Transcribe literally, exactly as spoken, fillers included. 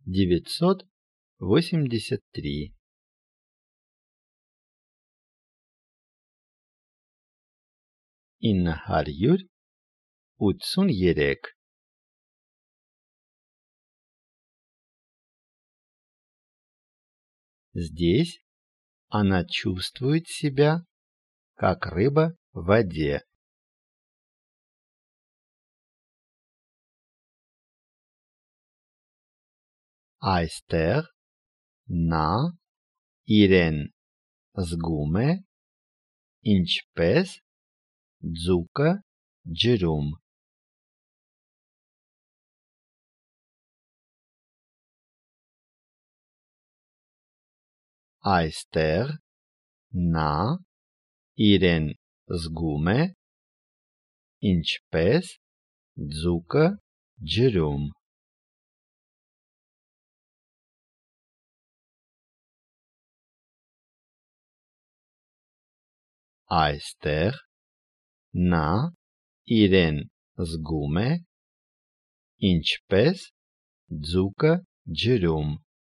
девятьсот восемьдесят три. ինը հարյուր ութսուն երեք. Здесь она чувствует себя, как рыба в воде. Այստեղ նա իրեն զգում է ինչպես ձուկը ջրում. Այստեղ նա իրեն զգում է ինչպես ձուկը ջրում. Այստեղ նա իրեն զգում է ինչպես ձուկը ջրում.